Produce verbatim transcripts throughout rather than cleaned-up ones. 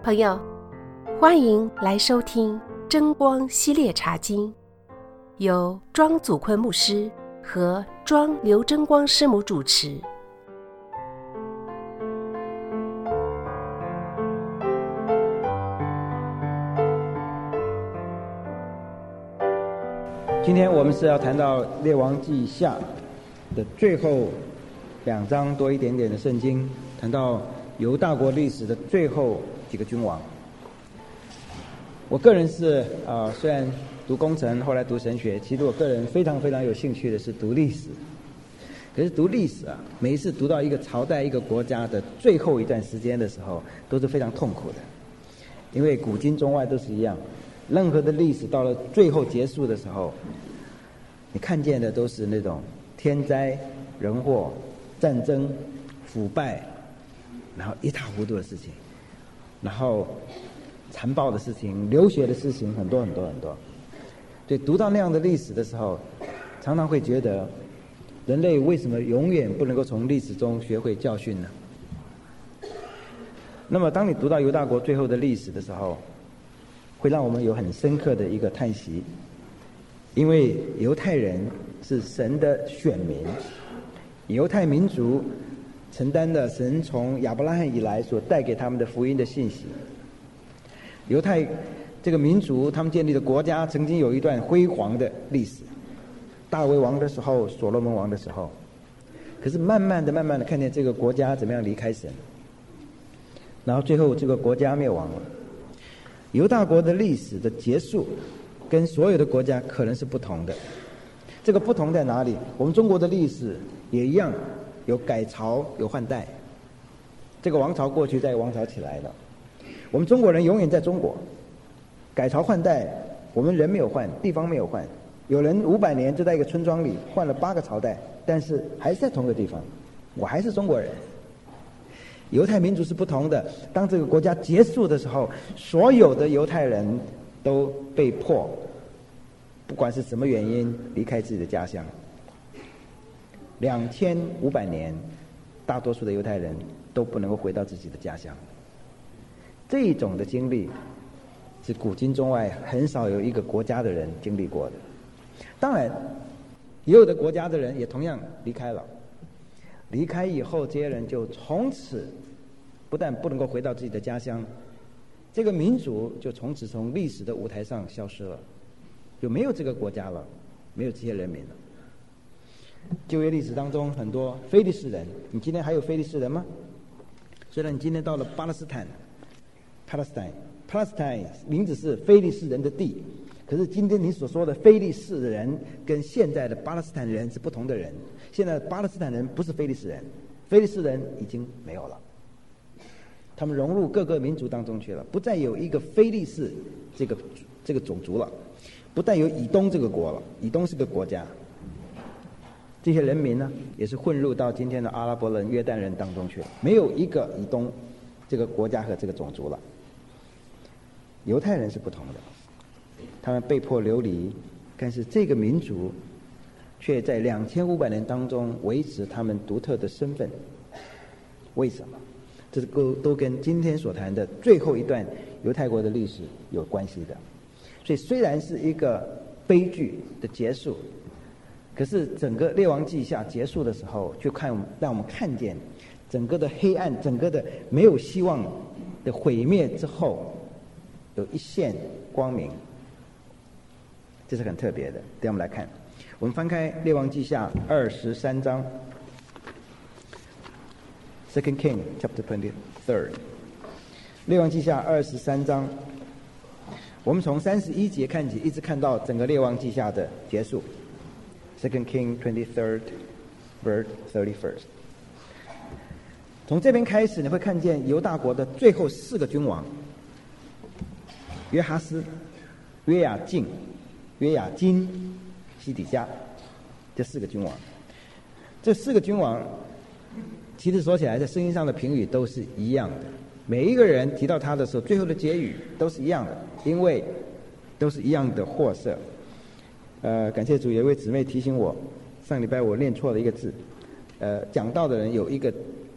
朋友，欢迎来收听真光系列茶经，由庄祖坤牧师和庄刘真光师母主持。 今天我们是要谈到列王记下的最后两章多一点点的圣经，谈到犹大国历史的最后几个君王。我个人是啊、呃，虽然读工程，后来读神学，其实我个人非常非常有兴趣的是读历史。可是读历史啊，每一次读到一个朝代、一个国家的最后一段时间的时候，都是非常痛苦的，因为古今中外都是一样。任何的历史到了最后结束的时候，你看见的都是那种天灾人祸、战争、腐败，然后一塌糊涂的事情，然后残暴的事情、流血的事情很多很多很多。对，读到那样的历史的时候，常常会觉得人类为什么永远不能够从历史中学会教训呢？那么当你读到犹大国最后的历史的时候，会让我们有很深刻的一个叹息，因为犹太人是神的选民，犹太民族承担了神从亚伯拉罕以来所带给他们的福音的信息。犹太这个民族，他们建立的国家曾经有一段辉煌的历史，大卫王的时候，所罗门王的时候。可是慢慢的慢慢的看见这个国家怎么样离开神，然后最后这个国家灭亡了。犹大国的历史的结束跟所有的国家可能是不同的。这个不同在哪里？我们中国的历史也一样，有改朝有换代，这个王朝过去，再王朝起来了。我们中国人永远在中国，改朝换代，我们人没有换，地方没有换，有人五百年就在一个村庄里换了八个朝代，但是还是在同一个地方，我还是中国人。犹太民族是不同的，当这个国家结束的时候，所有的犹太人都被迫不管是什么原因离开自己的家乡。两千五百年，大多数的犹太人都不能够回到自己的家乡。这种的经历是古今中外很少有一个国家的人经历过的。当然也有的国家的人也同样离开了，离开以后，这些人就从此不但不能够回到自己的家乡，这个民族就从此从历史的舞台上消失了，就没有这个国家了，没有这些人民了。旧约历史当中很多非利士人，你今天还有非利士人吗？虽然你今天到了巴勒斯坦 Palestine Palestine 名字是非利士人的地，可是今天你所说的非利士人跟现在的巴勒斯坦人是不同的人。现在巴勒斯坦人不是非利士人，非利士人已经没有了，他们融入各个民族当中去了，不再有一个非利士这个这个种族了，不但有以东这个国了，以东是个国家。这些人民呢，也是混入到今天的阿拉伯人、约旦人当中去了，没有一个以东这个国家和这个种族了。犹太人是不同的，他们被迫流离，但是这个民族却在两千五百年当中维持他们独特的身份。为什么？这都都跟今天所谈的最后一段犹太国的历史有关系的。所以虽然是一个悲剧的结束，可是整个列王记下结束的时候，却看让我们看见整个的黑暗，整个的没有希望的毁灭之后，有一线光明，这是很特别的。等我们来看，我们翻开列王记下二十三章 Second King chapter twenty-three， 列王记下二十三章，我们从三十一节看起，一直看到整个列王记下的结束。Second King twenty-third verse thirty-first。从这边开始，你会看见犹大国的最后四个君王：约哈斯、约雅敬、约雅斤、西底家，这四个君王。这四个君王其实说起来，在圣经上的评语都是一样的，每一个人提到他的时候，最后的结语都是一样的，因为都是一样的货色。呃，感谢主，有一位姊妹提醒我，上礼拜我念错了一个字。呃，讲道的人有一个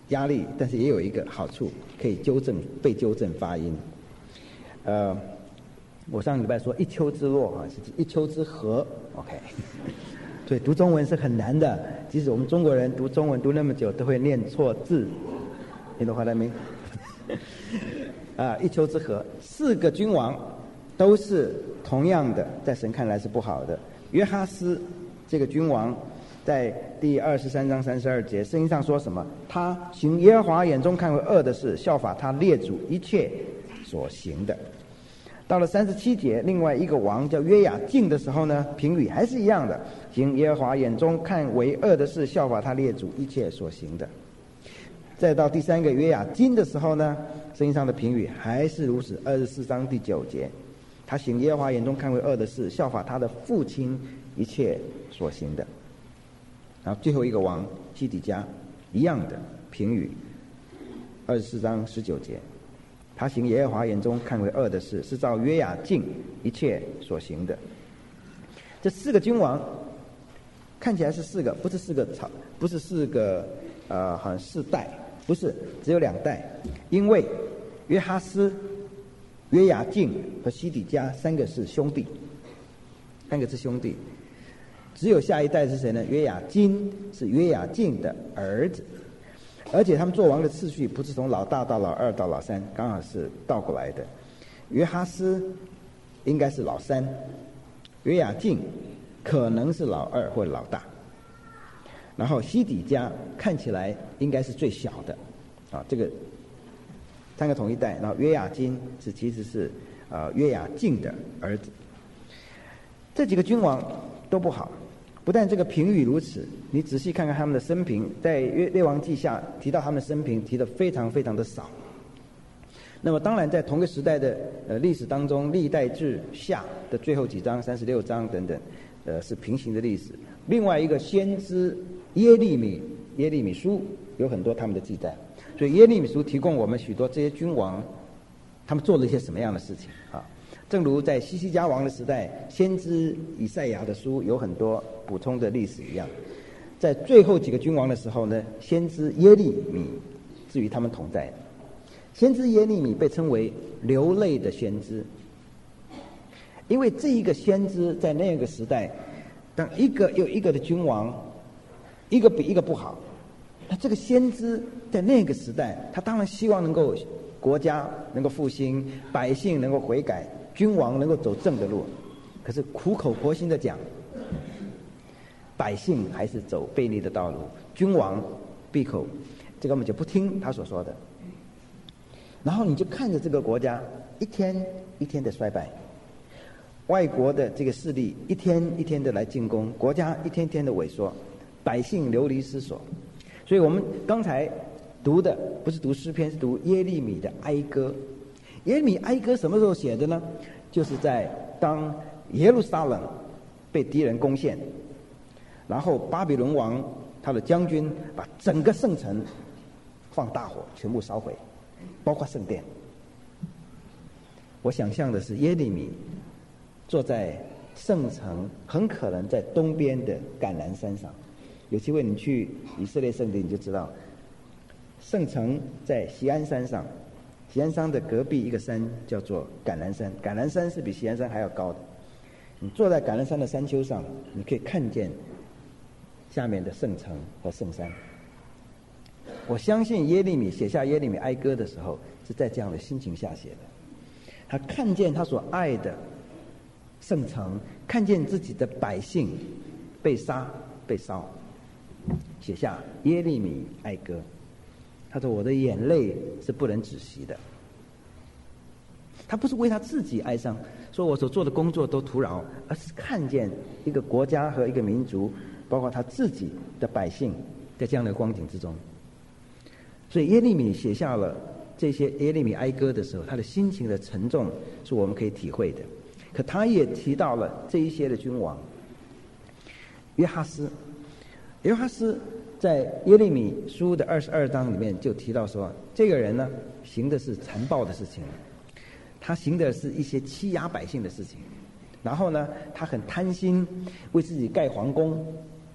压力，但是也有一个好处，可以纠正被纠正发音。呃，我上个礼拜说一丘之貉啊，是一丘之貉 ，OK。所以读中文是很难的，即使我们中国人读中文读那么久，都会念错字。你懂话了没？啊，一丘之貉，四个君王都是同样的，在神看来是不好的。约哈斯这个君王，在第二十三章三十二节，圣经上说什么？他行耶和华眼中看为恶的事，效法他列祖一切所行的。到了三十七节，另外一个王叫约雅敬的时候呢，评语还是一样的，行耶和华眼中看为恶的事，效法他列祖一切所行的。再到第三个约雅斤的时候呢，圣经上的评语还是如此。二十四章第九节，他行耶和华眼中看为恶的事，效法他的父亲一切所行的。然后最后一个王西底家一样的评语，二十四章十九节，他行耶和华眼中看为恶的事，是照约雅敬一切所行的。这四个君王看起来是四个，不是四个朝，不是四个呃，好像四代，不是，只有两代，因为约哈斯、约雅敬和西底家三个是兄弟，三个是兄弟。只有下一代是谁呢？约雅斤是约雅敬的儿子，而且他们做王的次序不是从老大到老二到老三，刚好是倒过来的。约哈斯应该是老三，约雅敬可能是老二或老大，然后西底家看起来应该是最小的，啊，这个三个同一代。然后约雅斤是其实是呃约雅敬的儿子。这几个君王都不好，不但这个评语如此，你仔细看看他们的生平，在约列王记下提到他们的生平提得非常非常的少。那么当然在同个时代的呃历史当中，历代志下的最后几章三十六章等等，呃是平行的历史。另外一个先知耶利米耶利米书有很多他们的记载，所以耶利米书提供我们许多这些君王他们做了一些什么样的事情啊。正如在西西家王的时代，先知以赛亚的书有很多补充的历史一样，在最后几个君王的时候呢，先知耶利米至于他们同在的。先知耶利米被称为流泪的先知，因为这一个先知在那个时代，当一个又一个的君王，一个比一个不好，那这个先知在那个时代，他当然希望能够国家能够复兴，百姓能够悔改，君王能够走正的路。可是苦口婆心的讲，百姓还是走悖逆的道路，君王闭口，这个我们就不听他所说的。然后你就看着这个国家一天一天的衰败，外国的这个势力一天一天的来进攻，国家一天天的萎缩，百姓流离失所。所以我们刚才读的不是读诗篇，是读耶利米的哀歌。耶利米哀歌什么时候写的呢？就是在当耶路撒冷被敌人攻陷，然后巴比伦王他的将军把整个圣城放大火全部烧毁，包括圣殿。我想象的是耶利米坐在圣城，很可能在东边的橄榄山上。有机会你去以色列圣地你就知道，圣城在锡安山上，锡安山的隔壁一个山叫做橄榄山，橄榄山是比锡安山还要高的。你坐在橄榄山的山丘上，你可以看见下面的圣城和圣山。我相信耶利米写下耶利米哀歌的时候是在这样的心情下写的。他看见他所爱的圣城，看见自己的百姓被杀被烧，写下耶利米哀歌。他说我的眼泪是不能止息的。他不是为他自己哀伤，说我所做的工作都徒劳，而是看见一个国家和一个民族，包括他自己的百姓在这样的光景之中。所以耶利米写下了这些耶利米哀歌的时候，他的心情的沉重是我们可以体会的。可他也提到了这一些的君王，约哈斯，约哈斯在耶利米书的二十二章里面就提到说，这个人呢行的是残暴的事情，他行的是一些欺压百姓的事情，然后呢他很贪心，为自己盖皇宫，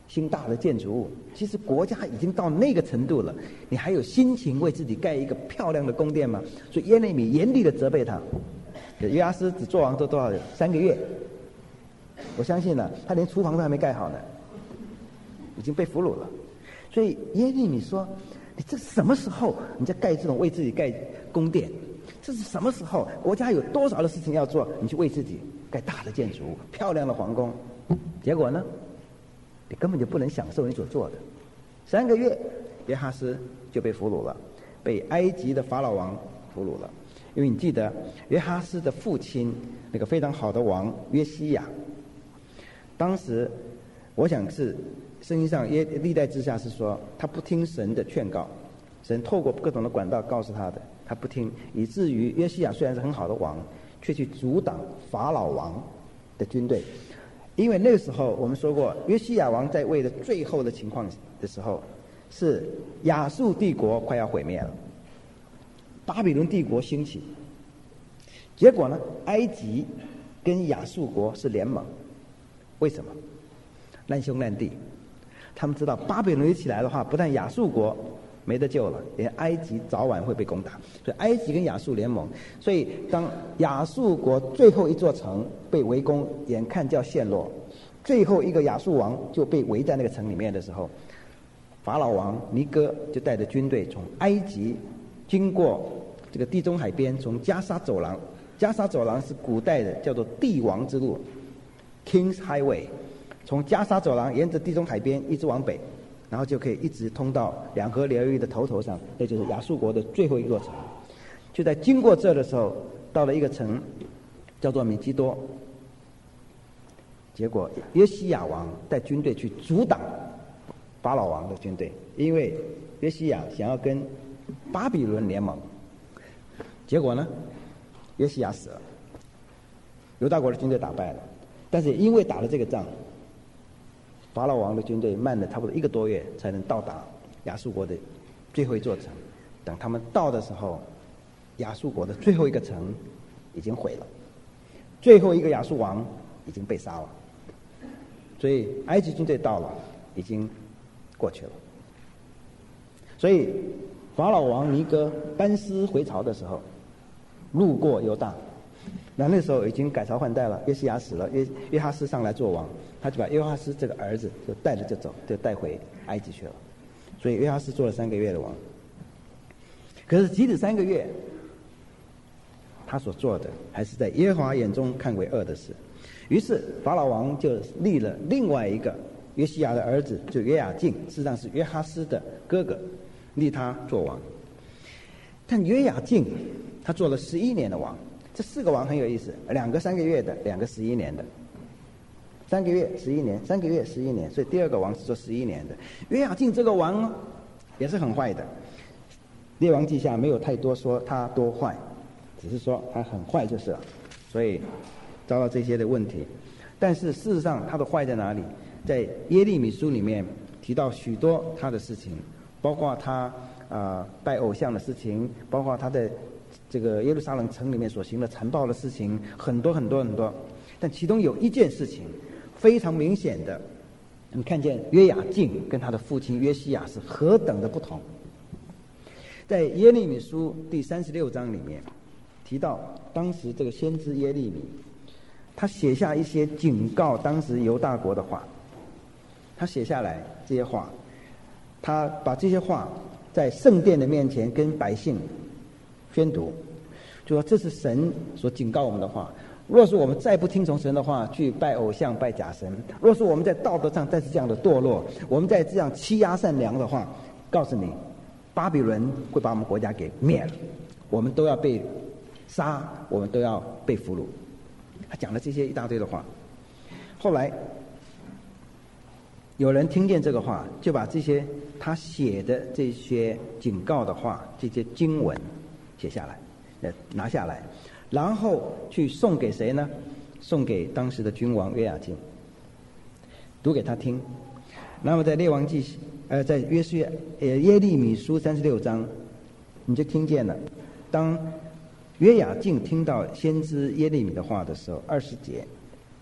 兴大的建筑物。其实国家已经到那个程度了，你还有心情为自己盖一个漂亮的宫殿吗？所以耶利米严厉的责备他。约阿斯只做王做多少？三个月。我相信呢，他连厨房都还没盖好呢，已经被俘虏了。所以耶利米说：“你这什么时候你在盖这种为自己盖宫殿？这是什么时候？国家有多少的事情要做，你去为自己盖大的建筑物、漂亮的皇宫？结果呢，你根本就不能享受你所做的。三个月，约哈斯就被俘虏了，被埃及的法老王俘虏了。因为你记得约哈斯的父亲那个非常好的王约西亚，当时我想是圣经上耶历代志下是说他不听神的劝告，神透过各种的管道告诉他的，他不听，以至于约西亚虽然是很好的王，却去阻挡法老王的军队。因为那个时候我们说过，约西亚王在位的最后的情况的时候，是亚述帝国快要毁灭了，巴比伦帝国兴起，结果呢，埃及跟亚述国是联盟。为什么？难兄难弟，他们知道巴比伦一起来的话，不但亚述国没得救了，连埃及早晚会被攻打，所以埃及跟亚述联盟。所以当亚述国最后一座城被围攻，眼看就要陷落，最后一个亚述王就被围在那个城里面的时候，法老王尼哥就带着军队从埃及经过这个地中海边，从加沙走廊，加沙走廊是古代的叫做帝王之路 King's Highway， 从加沙走廊沿着地中海边一直往北，然后就可以一直通到两河流域的头头上，那就是亚述国的最后一座城。就在经过这的时候，到了一个城叫做米基多，结果约西亚王带军队去阻挡法老王的军队，因为约西亚想要跟巴比伦联盟。结果呢，约西亚死了，犹大国的军队打败了，但是也因为打了这个仗，法老王的军队慢了差不多一个多月才能到达亚述国的最后一座城。等他们到的时候，亚述国的最后一个城已经毁了，最后一个亚述王已经被杀了，所以埃及军队到了，已经过去了。所以法老王尼哥班师回朝的时候，路过犹大，那那时候已经改朝换代了，约西亚死了，约约哈斯上来做王，他就把约哈斯这个儿子就带着就走，就带回埃及去了。所以约哈斯做了三个月的王。可是即使三个月，他所做的还是在耶和华眼中看为恶的事。于是法老王就立了另外一个约西亚的儿子，就约雅敬，事实上是约哈斯的哥哥，立他做王。但约雅敬他做了十一年的王，这四个王很有意思，两个三个月的，两个十一年的，三个月十一年，三个月十一年，所以第二个王是做十一年的。约雅敬这个王也是很坏的，列王记下没有太多说他多坏，只是说他很坏就是了，所以遭到这些的问题。但是事实上他的坏在哪里？在耶利米书里面提到许多他的事情，包括他啊、呃、拜偶像的事情，包括他在这个耶路撒冷城里面所行的残暴的事情，很多很多很多。但其中有一件事情非常明显的，你看见约雅敬跟他的父亲约西亚是何等的不同。在耶利米书第三十六章里面提到，当时这个先知耶利米，他写下一些警告当时犹大国的话，他写下来这些话，他把这些话在圣殿的面前跟百姓宣读，就说这是神所警告我们的话。若是我们再不听从神的话，去拜偶像拜假神，若是我们在道德上再是这样的堕落，我们再这样欺压善良的话，告诉你，巴比伦会把我们国家给灭了，我们都要被杀，我们都要被俘虏。他讲了这些一大堆的话。后来有人听见这个话，就把这些他写的这些警告的话，这些经文写下来，呃，拿下来，然后去送给谁呢？送给当时的君王约雅敬，读给他听。那么在列王记，呃，在约书呃耶利米书三十六章，你就听见了。当约雅敬听到先知耶利米的话的时候，二十节，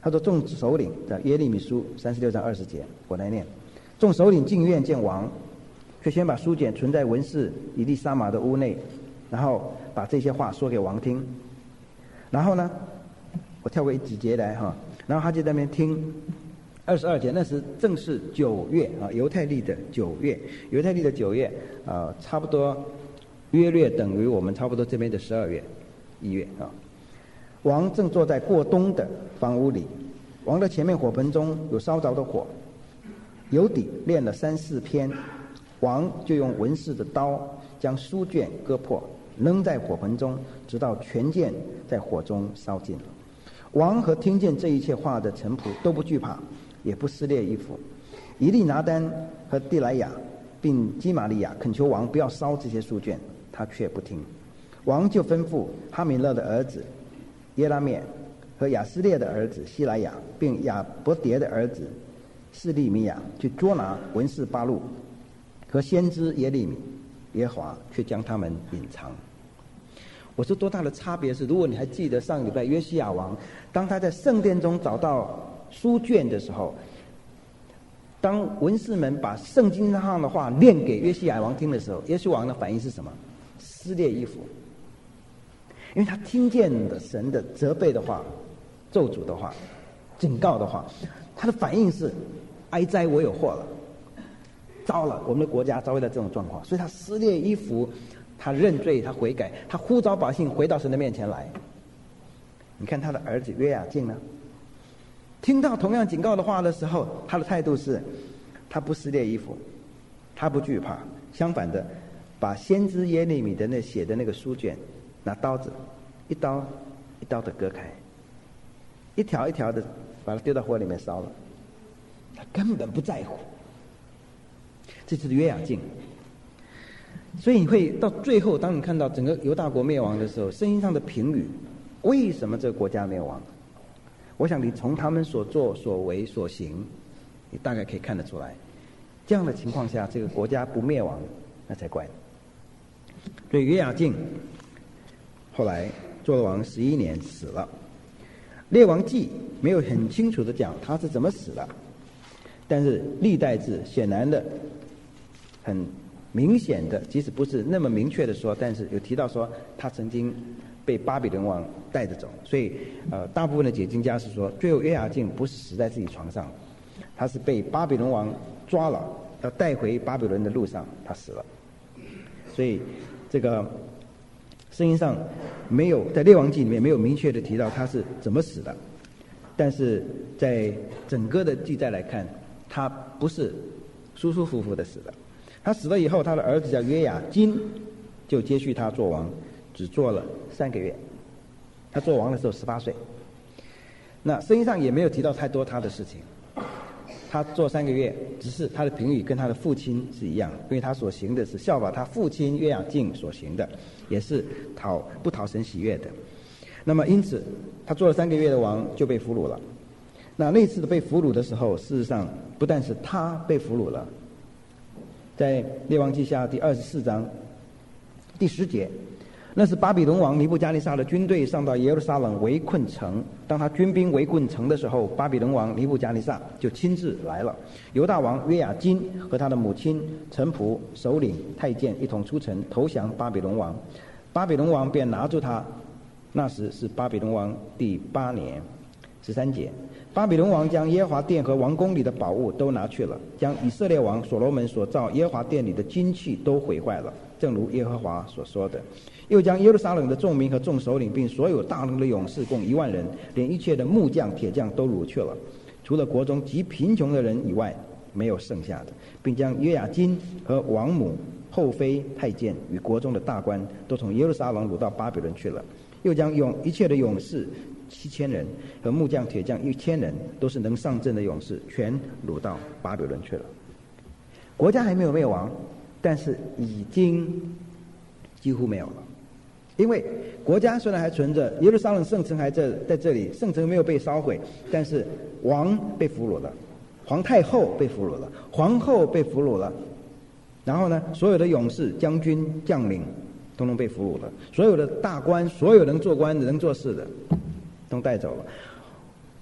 他说众首领在耶利米书三十六章二十节，我来念：众首领进院见王，却先把书卷存在文士以利沙玛的屋内，然后把这些话说给王听。然后呢，我跳过几节来哈，然后他就在那边听。二十二节，那时正是九月啊，犹太历的九月，犹太历的九月啊，差不多约略等于我们差不多这边的十二月、一月啊。王正坐在过冬的房屋里，王的前面火盆中有烧着的火，油底炼了三四篇，王就用文士的刀将书卷割破，扔在火盆中，直到全件在火中烧尽了。王和听见这一切话的臣仆都不惧怕，也不撕裂衣服。以利拿单和地莱雅并基玛利亚恳求王不要烧这些书卷，他却不听。王就吩咐哈米勒的儿子耶拉面和亚斯列的儿子希莱亚，并亚伯迭的儿子示利米亚去捉拿文士巴录和先知耶利米，耶和华却将他们隐藏。我说多大的差别是，如果你还记得上个礼拜约西亚王，当他在圣殿中找到书卷的时候，当文士们把圣经上的话念给约西亚王听的时候，约西亚王的反应是什么？撕裂衣服，因为他听见了神的责备的话、咒诅的话、警告的话，他的反应是哀哉，我有祸了，糟了，我们的国家遭遇到这种状况，所以他撕裂衣服，他认罪，他悔改，他呼召百姓回到神的面前来。你看他的儿子约雅敬呢，听到同样警告的话的时候，他的态度是他不撕裂衣服，他不惧怕，相反的把先知耶利米的那写的那个书卷拿刀子一刀一刀的割开，一条一条的把它丢到火里面烧了，他根本不在乎。这就是约雅敬。所以你会到最后，当你看到整个犹大国灭亡的时候，圣经上的评语，为什么这个国家灭亡？我想你从他们所作所为所行，你大概可以看得出来。这样的情况下，这个国家不灭亡，那才怪。所以约雅敬后来做了王十一年死了。列王记没有很清楚的讲他是怎么死的，但是历代志显然的很明显的，即使不是那么明确的说，但是有提到说他曾经被巴比伦王带着走。所以呃，大部分的解经家是说，最后约雅敬不是死在自己床上，他是被巴比伦王抓了，要带回巴比伦的路上他死了。所以这个圣经上没有，在列王记里面没有明确的提到他是怎么死的，但是在整个的记载来看，他不是舒舒服服的死的。他死了以后，他的儿子叫约雅金就接续他做王，只做了三个月。他做王的时候十八岁。那圣经上也没有提到太多他的事情。他做三个月，只是他的评语跟他的父亲是一样，因为他所行的是效法他父亲约雅敬所行的，也是讨不讨神喜悦的。那么因此，他做了三个月的王就被俘虏了。那那次的被俘虏的时候，事实上不但是他被俘虏了。在列王记下第二十四章第十节，那是巴比伦王尼布加尼撒的军队上到耶路撒冷围困城。当他军兵围困城的时候，巴比伦王尼布加尼撒就亲自来了。犹大王约雅金和他的母亲、臣仆、首领、太监一同出城投降巴比伦王。巴比伦王便拿住他。那时是巴比伦王第八年。十三节，巴比伦王将耶和华殿和王宫里的宝物都拿去了，将以色列王所罗门所造耶和华殿里的金器都毁坏了，正如耶和华所说的。又将耶路撒冷的众民和众首领并所有大能的勇士共一万人，连一切的木匠铁匠都掳去了，除了国中极贫穷的人以外，没有剩下的，并将约雅金和王母、后妃、太监与国中的大官都从耶路撒冷掳到巴比伦去了。又将勇一切的勇士七千人和木匠铁匠一千人，都是能上阵的勇士，全掳到巴比伦去了。国家还没有灭亡，但是已经几乎没有了。因为国家虽然还存着，耶路撒冷圣城还在在这里，圣城没有被烧毁，但是王被俘虏了，皇太后被俘虏了，皇后被俘虏了，然后呢，所有的勇士、将军、将领统统被俘虏了，所有的大官，所有能做官的、能做事的都带走了。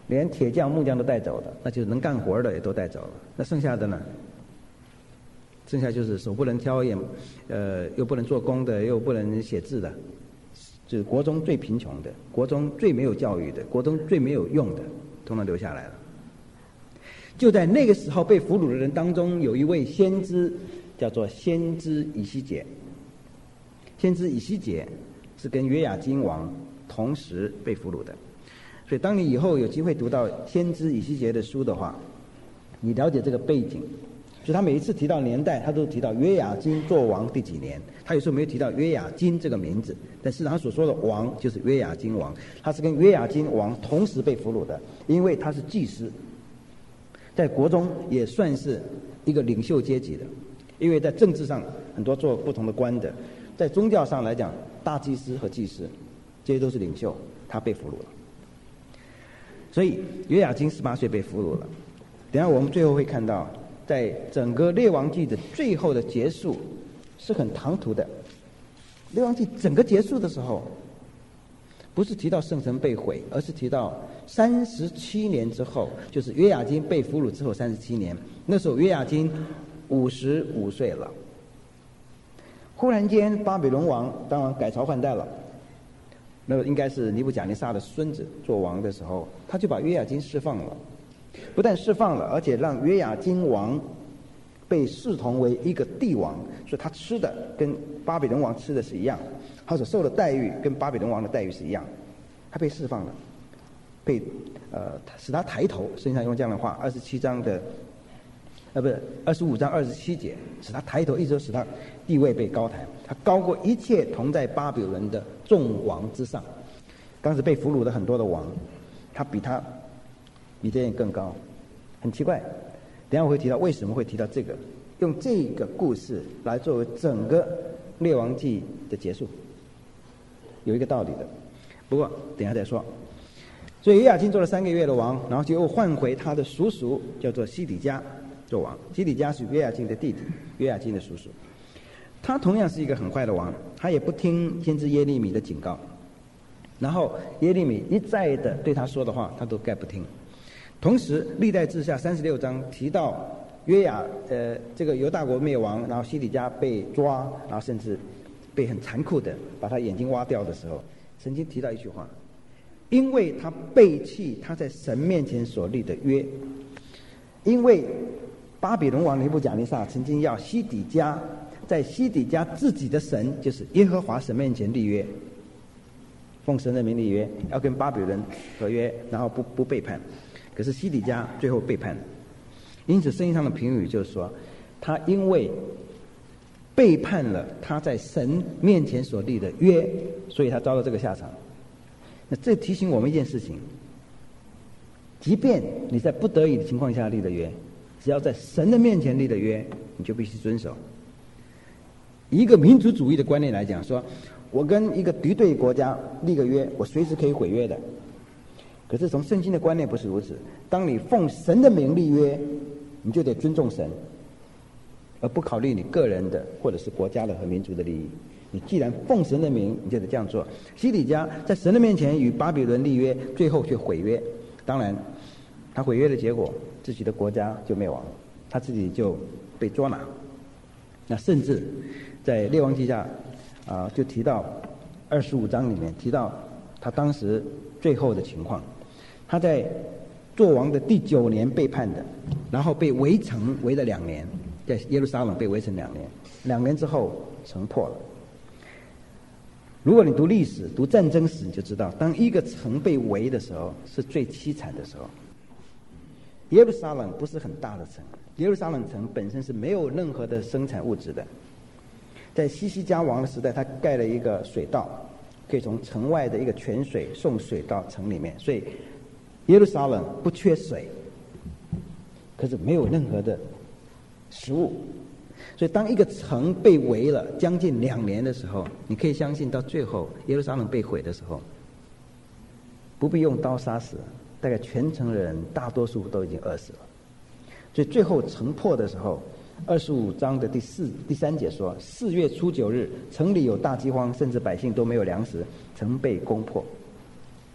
连铁匠木匠都带走了，那就是能干活的也都带走了。那剩下的呢？剩下就是手不能挑，也呃又不能做工的，又不能写字的，就是国中最贫穷的，国中最没有教育的，国中最没有用的，通通留下来了。就在那个时候，被俘虏的人当中，有一位先知，叫做先知以西结。先知以西结是跟约雅斤王同时被俘虏的，所以当你以后有机会读到先知以西结的书的话，你了解这个背景。所以他每一次提到年代，他都提到约雅斤做王第几年。他有时候没有提到约雅斤这个名字，但是他所说的王就是约雅斤王，他是跟约雅斤王同时被俘虏的，因为他是祭司，在国中也算是一个领袖阶级的，因为在政治上很多做不同的官的，在宗教上来讲，大祭司和祭司这些都是领袖，他被俘虏了。所以约雅斤十八岁被俘虏了。等一下我们最后会看到，在整个列王记的最后的结束是很唐突的。列王记整个结束的时候，不是提到圣城被毁，而是提到三十七年之后，就是约雅斤被俘虏之后三十七年，那时候约雅斤五十五岁了。忽然间巴比伦王当然改朝换代了，那应该是尼布甲尼撒的孙子做王的时候，他就把约雅斤释放了。不但释放了，而且让约雅斤王被视同为一个帝王，所以他吃的跟巴比伦王吃的是一样，他所受的待遇跟巴比伦王的待遇是一样，他被释放了，被呃使他抬头。圣经上用这样的话，二十七章的呃不是二十五章二十七节，使他抬头，一直都使他地位被高抬，他高过一切同在巴比伦的众王之上。当时被俘虏的很多的王，他比他比这些人更高，很奇怪。等一下我会提到为什么会提到这个，用这个故事来作为整个列王记的结束，有一个道理的。不过等一下再说。所以约雅斤做了三个月的王，然后就又换回他的叔叔，叫做西底家做王。西底家是约雅斤的弟弟，约雅斤的叔叔。他同样是一个很坏的王，他也不听先知耶利米的警告，然后耶利米一再的对他说的话，他都概不听。同时历代志下三十六章提到约雅呃这个犹大国灭亡，然后西底家被抓，然后甚至被很残酷的把他眼睛挖掉的时候，曾经提到一句话，因为他背弃他在神面前所立的约。因为巴比伦王尼布甲尼撒曾经要西底家在西底家自己的神，就是耶和华神面前立约，奉神的名立约，要跟巴比伦合约，然后不不背叛。可是西底家最后背叛了，因此圣经上的评语就是说，他因为背叛了他在神面前所立的约，所以他遭到这个下场。那这提醒我们一件事情，即便你在不得已的情况下立的约，只要在神的面前立的约，你就必须遵守。以一个民族主义的观念来讲，说我跟一个敌对国家立个约，我随时可以毁约的。可是从圣经的观念不是如此，当你奉神的名立约，你就得尊重神，而不考虑你个人的或者是国家的和民族的利益。你既然奉神的名，你就得这样做。西底家在神的面前与巴比伦立约，最后却毁约。当然他毁约的结果，自己的国家就灭亡，他自己就被捉拿。那甚至在列王记下啊、呃，就提到二十五章里面提到他当时最后的情况。他在做王的第九年背叛的，然后被围城围了两年，在耶路撒冷被围城两年，两年之后城破了。如果你读历史、读战争史，你就知道，当一个城被围的时候，是最凄惨的时候。耶路撒冷不是很大的城，耶路撒冷城本身是没有任何的生产物质的。在西西家王的时代，他盖了一个水道，可以从城外的一个泉水送水到城里面，所以耶路撒冷不缺水，可是没有任何的食物。所以当一个城被围了将近两年的时候，你可以相信到最后耶路撒冷被毁的时候，不必用刀杀死，大概全城人大多数都已经饿死了。所以最后城破的时候，二十五章的第四第三节说，四月初九日，城里有大饥荒，甚至百姓都没有粮食，城被攻破。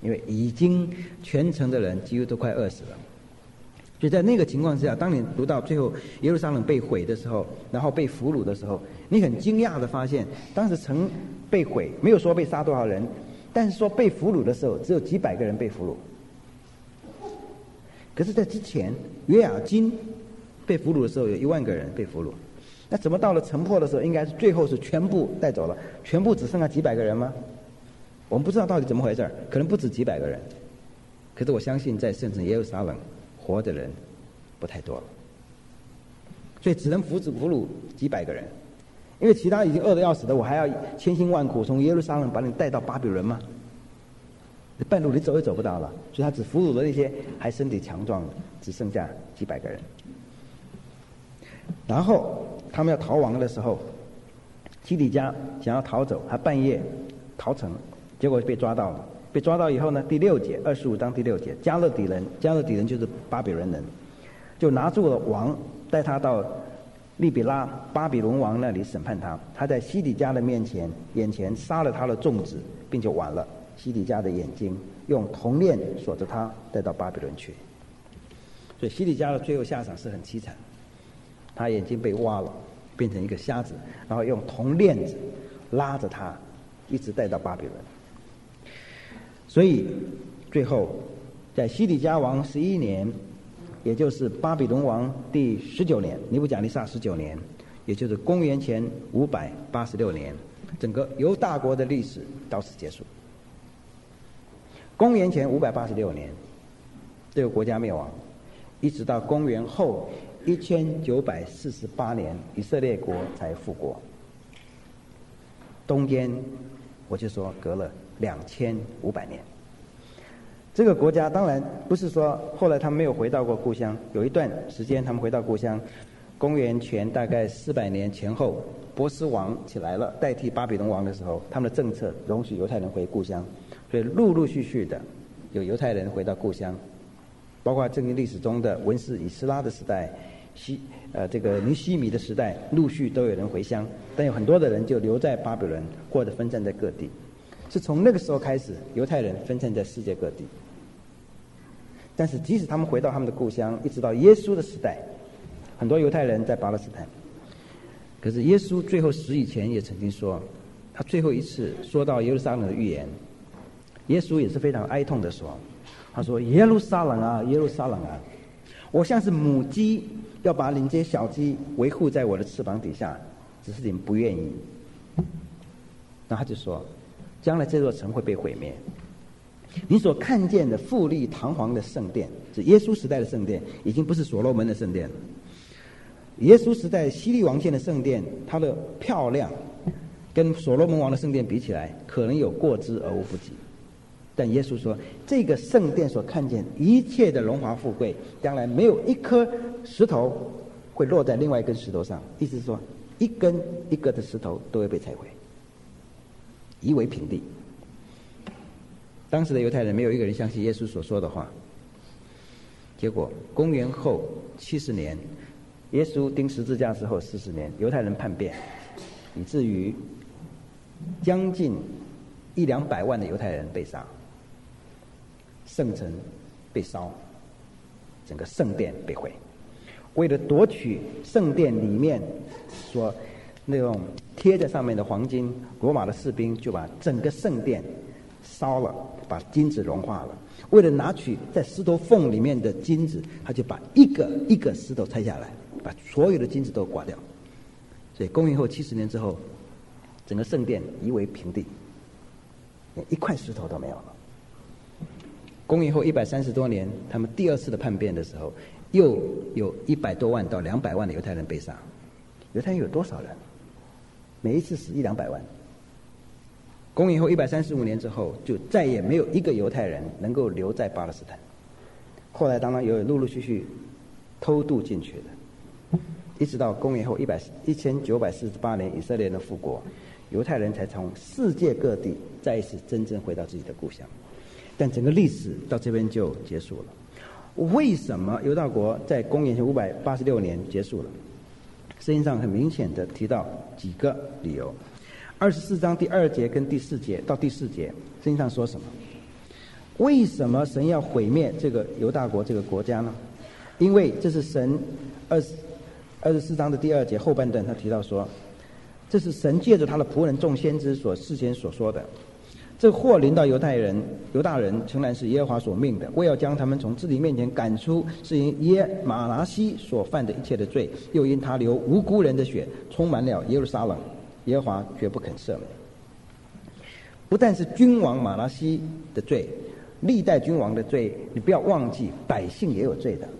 因为已经全城的人几乎都快饿死了。所以在那个情况之下，当你读到最后耶路撒冷被毁的时候，然后被俘虏的时候，你很惊讶的发现，当时城被毁，没有说被杀多少人，但是说被俘虏的时候，只有几百个人被俘虏。可是在之前约雅斤被俘虏的时候，有一万个人被俘虏。那怎么到了城破的时候，应该是最后是全部带走了，全部只剩下几百个人吗？我们不知道到底怎么回事，可能不止几百个人。可是我相信在圣城耶路撒冷活的人不太多了，所以只能俘俘虏几百个人，因为其他已经饿得要死的，我还要千辛万苦从耶路撒冷把你带到巴比伦吗？半路你走也走不到了，所以他只俘虏了那些还身体强壮的，只剩下几百个人。然后他们要逃亡的时候，西底家想要逃走，他半夜逃城，结果被抓到了。被抓到以后呢，第六节二十五章第六节，加勒底人，加勒底人就是巴比伦人，就拿住了王，带他到利比拉巴比伦王那里审判他。他在西底家的面前眼前杀了他的众子，并且剜了西底家的眼睛，用铜链锁着他，带到巴比伦去。所以西底家的最后下场是很凄惨，他眼睛被挖了，变成一个瞎子，然后用铜链子拉着他，一直带到巴比伦。所以最后在西底家王十一年，也就是巴比伦王第十九年，尼布甲尼撒十九年，也就是公元前五百八十六年，整个犹大国的历史到此结束。公元前五百八十六年这个国家灭亡，一直到公元后一千九百四十八年以色列国才复国，中间我就说隔了两千五百年。这个国家当然不是说后来他们没有回到过故乡，有一段时间他们回到故乡，公元前大概四百年前后，波斯王起来了，代替巴比伦王的时候，他们的政策容许犹太人回故乡，所以陆陆续续的有犹太人回到故乡，包括圣经历史中的文士以斯拉的时代，西呃这个尼希米的时代，陆续都有人回乡，但有很多的人就留在巴比伦，或者分散在各地。是从那个时候开始，犹太人分散在世界各地。但是即使他们回到他们的故乡，一直到耶稣的时代，很多犹太人在巴勒斯坦。可是耶稣最后死以前也曾经说，他最后一次说到耶路撒冷的预言，耶稣也是非常哀痛的说，他说：耶路撒冷啊，耶路撒冷啊，我像是母鸡要把领这些小鸡维护在我的翅膀底下，只是你们不愿意。然后他就说，将来这座城会被毁灭。你所看见的富丽堂皇的圣殿，是耶稣时代的圣殿，已经不是所罗门的圣殿了。耶稣时代希律王建的圣殿，它的漂亮跟所罗门王的圣殿比起来，可能有过之而无不及。但耶稣说，这个圣殿所看见一切的荣华富贵，将来没有一颗石头会落在另外一根石头上，意思是说，一根一个的石头都会被拆毁，夷为平地。当时的犹太人没有一个人相信耶稣所说的话。结果公元后七十年，耶稣钉十字架之后四十年，犹太人叛变，以至于将近一两百万的犹太人被杀，圣城被烧，整个圣殿被毁。为了夺取圣殿里面所那种贴在上面的黄金，罗马的士兵就把整个圣殿烧了，把金子融化了。为了拿取在石头缝里面的金子，他就把一个一个石头拆下来，把所有的金子都刮掉。所以公元后七十年之后，整个圣殿夷为平地，连一块石头都没有了。公元后一百三十多年，他们第二次的叛变的时候，又有一百多万到两百万的犹太人被杀。犹太人有多少人？每一次死一两百万。公元后一百三十五年之后，就再也没有一个犹太人能够留在巴勒斯坦。后来当然有陆陆续续偷渡进去的，一直到公元后一百一千九百四十八年以色列人的复国，犹太人才从世界各地再一次真正回到自己的故乡。但整个历史到这边就结束了。为什么犹大国在公元前五百八十六年结束了？圣经上很明显的提到几个理由。二十四章第二节跟第四节到第四节，圣经上说什么？ 为什么神要毁灭这个犹大国这个国家呢？因为这是神二十二十四章的第二节后半段，他提到说，这是神借着他的仆人众先知所事先所说的。这祸临到犹太人、犹大人，诚然是耶和华所命的，为要将他们从自己面前赶出，是因耶马拿西所犯的一切的罪，又因他流无辜人的血，充满了耶路撒冷，耶和华绝不肯赦免。不但是君王马拿西的罪，历代君王的罪，你不要忘记，百姓也有罪的。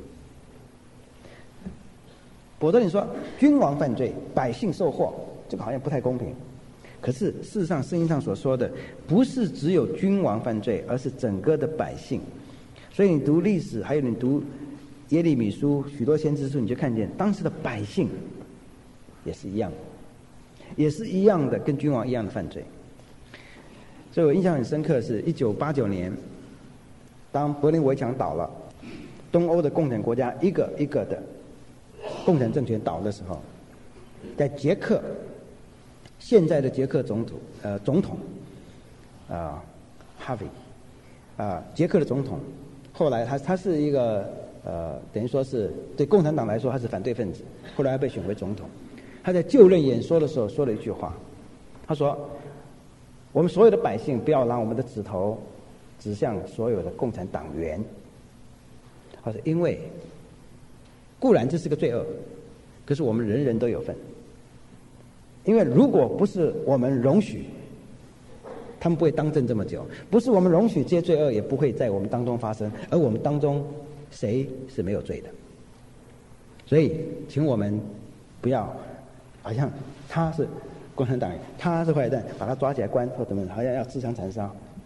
否则你说君王犯罪，百姓受祸，这个好像不太公平。可是事实上圣经上所说的不是只有君王犯罪，而是整个的百姓。所以你读历史，还有你读耶利米书，许多先知书，你就看见当时的百姓也是一样，也是一样的跟君王一样的犯罪。所以我印象很深刻的是一九八九年，当柏林围墙倒了，东欧的共产国家一个一个的共产政权倒的时候，在捷克，现在的捷克总统呃总统啊哈维啊捷克的总统，后来他他是一个呃等于说是对共产党来说他是反对分子，后来被选为总统。他在就任演说的时候说了一句话，他说：“我们所有的百姓不要让我们的指头指向所有的共产党员。”他说：“因为固然这是个罪恶，可是我们人人都有份。因为如果不是我们容许，他们不会当政这么久；不是我们容许这些罪恶，也不会在我们当中发生。而我们当中谁是没有罪的？所以，请我们不要好像他是共产党员，他是坏蛋，把他抓起来关或怎么，好像要自相残杀。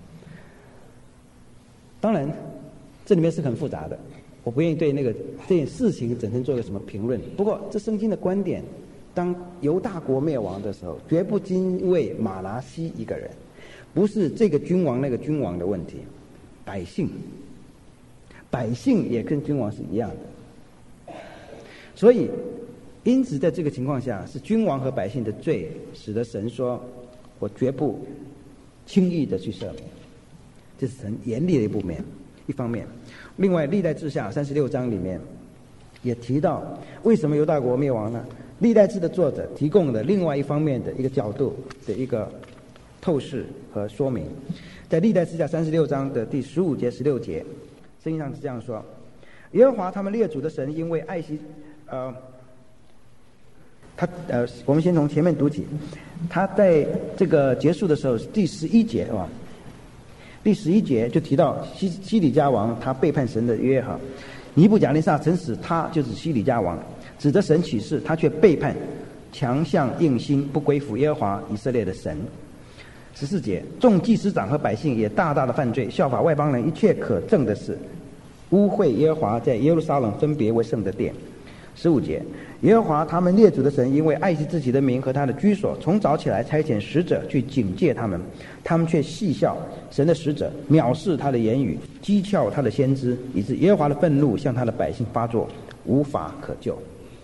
当然，这里面是很复杂的，我不愿意对那个这件事情整成做一个什么评论。不过，这圣经的观点。当犹大国灭亡的时候，绝不因为马拿西一个人，不是这个君王那个君王的问题，百姓，百姓也跟君王是一样的。所以，因此在这个情况下，是君王和百姓的罪，使得神说：“我绝不轻易的去赦免。”这是神严厉的一部面，一方面。另外，历代志下三十六章里面也提到，为什么犹大国灭亡呢？历代志的作者提供的另外一方面的一个角度的一个透视和说明，在历代志下三十六章的第十五节、十六节，圣经上是这样说：耶和华他们列祖的神，因为爱惜，呃，他呃，我们先从前面读起，他在这个结束的时候，第十一节是吧？第十一节就提到西西底家王他背叛神的约哈，尼布甲尼撒曾使他就是西底家王。指着神起誓，他却背叛，强项硬心，不归服耶和华以色列的神。十四节，众祭司长和百姓也大大的犯罪，效法外邦人一切可憎的事，污秽耶和华在耶路撒冷分别为圣的殿。十五节，耶和华他们列祖的神，因为爱惜自己的名和他的居所，从早起来差遣使者去警戒他们，他们却戏笑神的使者，藐视他的言语，讥诮他的先知，以致耶和华的愤怒向他的百姓发作，无法可救。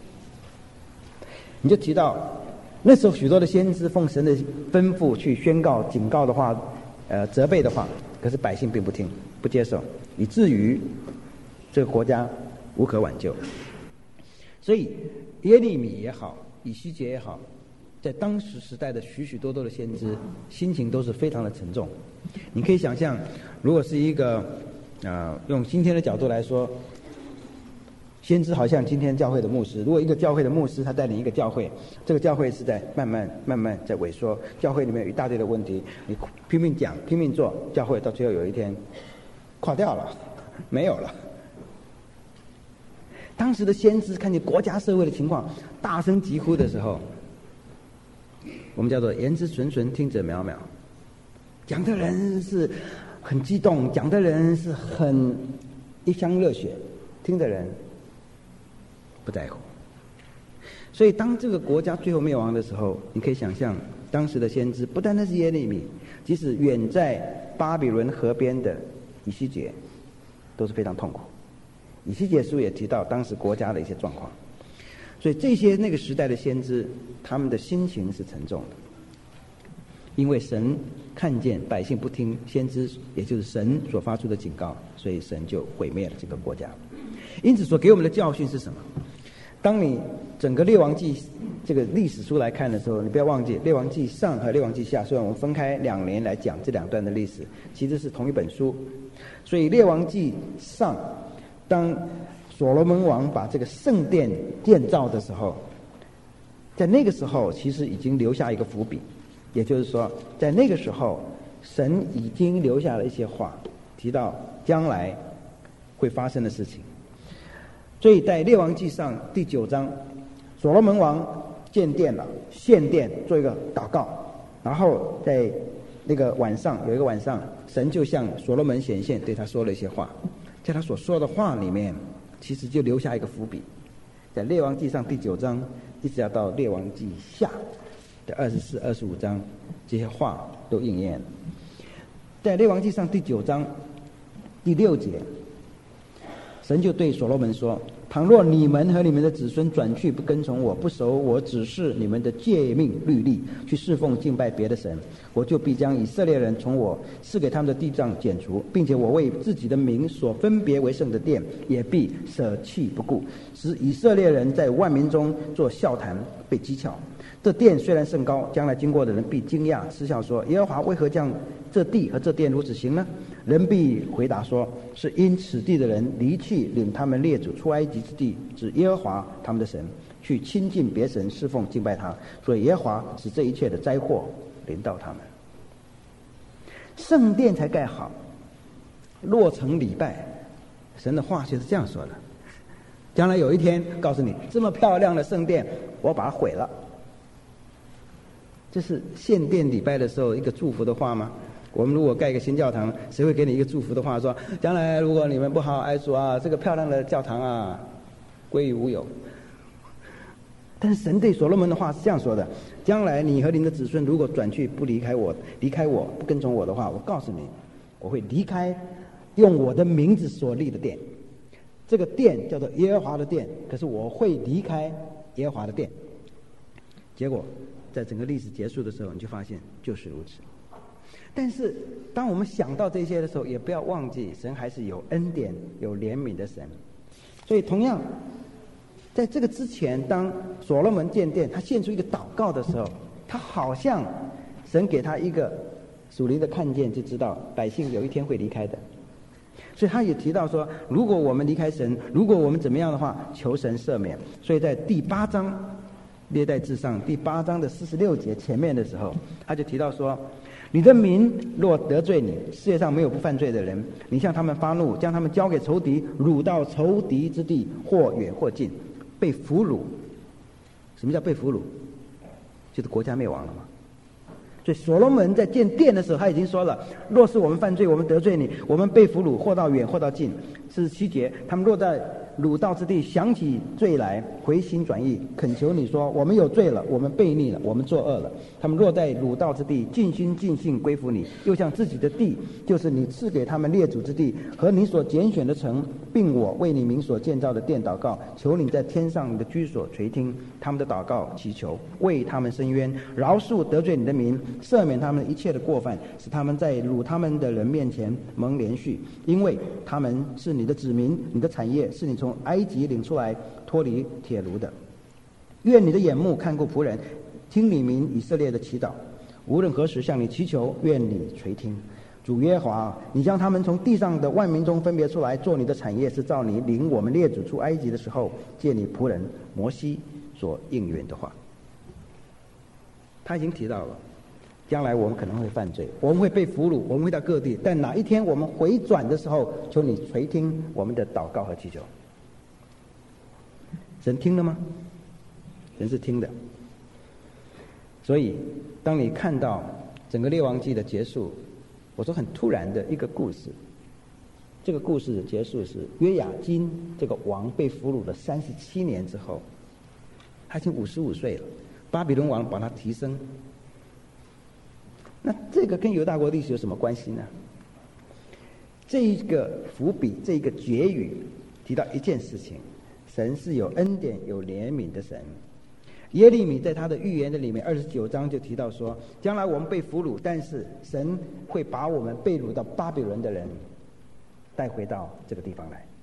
你就提到那时候许多的先知奉神的吩咐去宣告警告的话，呃责备的话，可是百姓并不听，不接受，以至于这个国家无可挽救。所以耶利米也好，以西结也好，在当时时代的许许多多的先知心情都是非常的沉重。你可以想象，如果是一个呃用今天的角度来说，先知好像今天教会的牧师，如果一个教会的牧师他带领一个教会，这个教会是在慢慢慢慢在萎缩，教会里面有一大堆的问题，你拼命讲拼命做，教会到最后有一天垮掉了，没有了。当时的先知看见国家社会的情况，大声疾呼的时候，我们叫做言之纯纯，听者渺渺。讲的人是很激动，讲的人是很一腔热血，听的人不在乎。所以当这个国家最后灭亡的时候，你可以想象当时的先知，不单单是耶利米，即使远在巴比伦河边的以西结都是非常痛苦。以西结书也提到当时国家的一些状况，所以这些那个时代的先知，他们的心情是沉重的，因为神看见百姓不听先知，也就是神所发出的警告，所以神就毁灭了这个国家。因此所给我们的教训是什么？当你整个列王记这个历史书来看的时候，你不要忘记列王记上和列王记下，虽然我们分开两年来讲这两段的历史，其实是同一本书。所以列王记上，当所罗门王把这个圣殿建造的时候，在那个时候其实已经留下一个伏笔，也就是说在那个时候神已经留下了一些话，提到将来会发生的事情。所以在列王记上第九章，所罗门王建殿了，献殿做一个祷告，然后在那个晚上有一个晚上，神就向所罗门显现，对他说了一些话。在他所说的话里面，其实就留下一个伏笔，在列王记上第九章一直要到列王记下的二十四、二十五章，这些话都应验了。在列王记上第九章第六节，神就对所罗门说：倘若你们和你们的子孙转去不跟从我，不守我指示你们的诫命律例，去侍奉敬拜别的神，我就必将以色列人从我赐给他们的地上剪除，并且我为自己的名所分别为圣的殿也必舍弃不顾，使以色列人在万民中做笑谈，被讥诮。这殿虽然甚高，将来经过的人必惊讶嗤笑说：耶和华为何将这地和这殿如此行呢？人必回答说：是因此地的人离弃领他们列祖出埃及之地，指耶和华他们的神，去亲近别神，侍奉敬拜他，所以耶和华使这一切的灾祸临到他们。圣殿才盖好，落成礼拜，神的话就是这样说的：将来有一天告诉你，这么漂亮的圣殿我把它毁了。这是献殿礼拜的时候一个祝福的话吗？我们如果盖一个新教堂，谁会给你一个祝福的话，说将来如果你们不好好爱主啊，这个漂亮的教堂啊归于无有？但是神对所罗门的话是这样说的：将来你和你的子孙如果转去不离开我，离开我不跟从我的话，我告诉你，我会离开用我的名字所立的殿。这个殿叫做耶和华的殿，可是我会离开耶和华的殿。结果在整个历史结束的时候，你就发现就是如此。但是当我们想到这些的时候，也不要忘记神还是有恩典有怜悯的神。所以同样在这个之前，当所罗门建殿，他献出一个祷告的时候，他好像神给他一个属灵的看见，就知道百姓有一天会离开的。所以他也提到说，如果我们离开神，如果我们怎么样的话，求神赦免。所以在第八章历代志上第八章的四十六节前面的时候，他就提到说：你的民若得罪你，世界上没有不犯罪的人，你向他们发怒，将他们交给仇敌，掳到仇敌之地，或远或近，被俘虏。什么叫被俘虏？就是国家灭亡了嘛。所以所罗门在建殿的时候，他已经说了：若是我们犯罪，我们得罪你，我们被俘虏，或到远或到近。四十七节，他们落在掳到之地，想起罪来，回心转意，恳求你说：我们有罪了，我们悖逆了，我们作恶了。他们落在掳到之地，尽心尽性归服你，又向自己的地，就是你赐给他们列祖之地和你所拣选的城，并我为你名所建造的殿祷告，求你在天上你的居所垂听他们的祷告祈求，为他们伸冤，饶恕得罪你的民，赦免他们一切的过犯，使他们在掳他们的人面前蒙连续，因为他们是你的子民，你的产业是你从埃及领出来脱离铁炉的。愿你的眼目看顾仆人，听你民以色列的祈祷，无论何时向你祈求，愿你垂听。主耶和华，你将他们从地上的万民中分别出来做你的产业，是照你领我们列祖出埃及的时候借你仆人摩西所应允的话。他已经提到了将来我们可能会犯罪，我们会被俘虏，我们会到各地，但哪一天我们回转的时候，求你垂听我们的祷告和祈求。神听了吗？神是听的。所以当你看到整个列王记的结束，我说很突然的一个故事，这个故事的结束是约雅斤这个王被俘虏了三十七年之后，他已经五十五岁了，巴比伦王把他提升。那这个跟犹大国历史有什么关系呢？这一个伏笔，这一个结语提到一件事情：神是有恩典有怜悯的神， 耶利米在他的预言的里面二十九章就提到说，将来我们被俘虏，但是神会把我们被掳到巴比伦的人带回到这个地方来。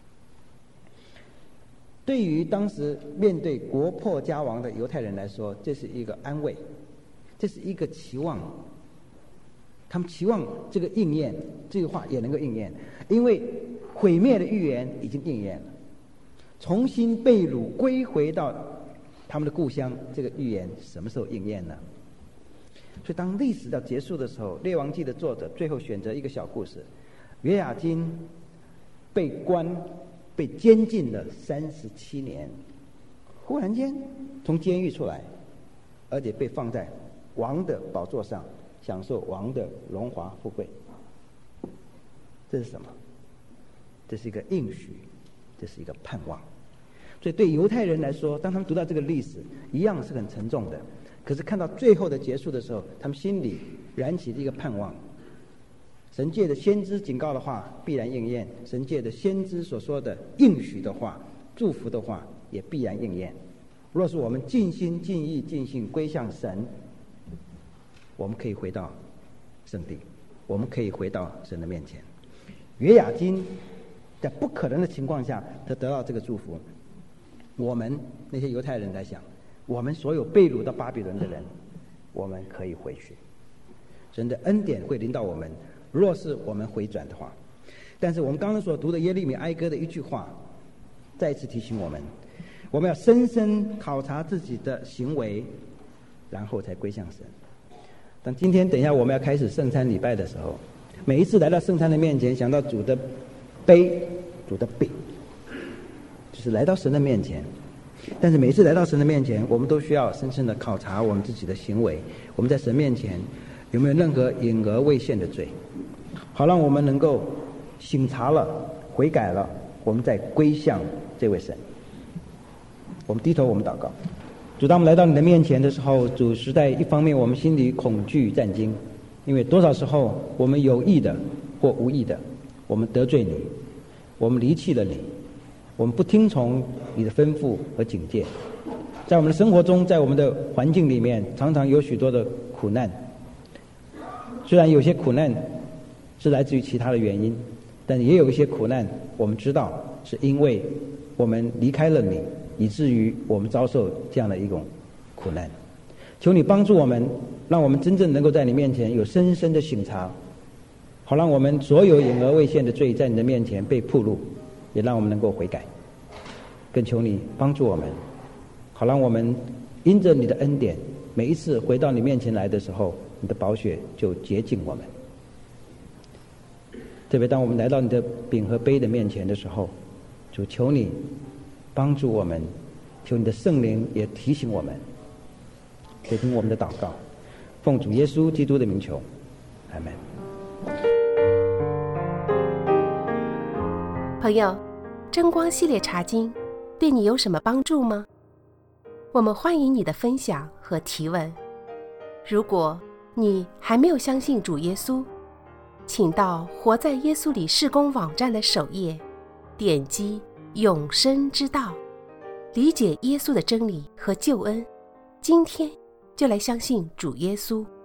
对于当时面对国破家亡的犹太人来说，这是一个安慰，这是一个期望。他们期望这个应验，这句话也能够应验，因为毁灭的预言已经应验了，重新被掳归回到他们的故乡，这个预言什么时候应验呢？所以当历史要结束的时候，《列王纪》的作者最后选择一个小故事，约雅斤被关被监禁了三十七年，忽然间从监狱出来，而且被放在王的宝座上，享受王的荣华富贵。这是什么？这是一个应许，这是一个盼望。所以对犹太人来说，当他们读到这个历史，一样是很沉重的，可是看到最后的结束的时候，他们心里燃起了一个盼望。神界的先知警告的话必然应验，神界的先知所说的应许的话、祝福的话也必然应验。若是我们尽心尽意尽性归向神，我们可以回到圣地，我们可以回到神的面前。约雅斤在不可能的情况下，他得到这个祝福。我们那些犹太人来想，我们所有被掳到巴比伦的人，我们可以回去，神的恩典会临到我们，若是我们回转的话。但是我们刚刚所读的耶利米哀歌的一句话，再一次提醒我们，我们要深深考察自己的行为，然后才归向神。当今天等一下我们要开始圣餐礼拜的时候，每一次来到圣餐的面前，想到主的杯、主的饼，就是来到神的面前。但是每一次来到神的面前，我们都需要深深的考察我们自己的行为，我们在神面前有没有任何隐而未现的罪，好让我们能够省察了、悔改了，我们再归向这位神。我们低头，我们祷告。主，当我们来到你的面前的时候，主实在一方面我们心里恐惧战惊，因为多少时候我们有意的或无意的，我们得罪你，我们离弃了你，我们不听从你的吩咐和警戒。在我们的生活中，在我们的环境里面，常常有许多的苦难。虽然有些苦难是来自于其他的原因，但也有一些苦难我们知道是因为我们离开了你，以至于我们遭受这样的一种苦难。求你帮助我们，让我们真正能够在你面前有深深的省察，好让我们所有隐而未现的罪在你的面前被暴露，也让我们能够悔改。更求你帮助我们，好让我们因着你的恩典，每一次回到你面前来的时候，你的宝血就洁净我们。特别当我们来到你的饼和杯的面前的时候，主求你帮助我们，求你的圣灵也提醒我们，垂听我们的祷告，奉主耶稣基督的名求，阿们。 朋友，真光系列查经对你有什么帮助吗？我们欢迎你的分享和提问。如果你还没有相信主耶稣，请到活在耶稣里事工网站的首页，点击永生之道，理解耶稣的真理和救恩。今天就来相信主耶稣。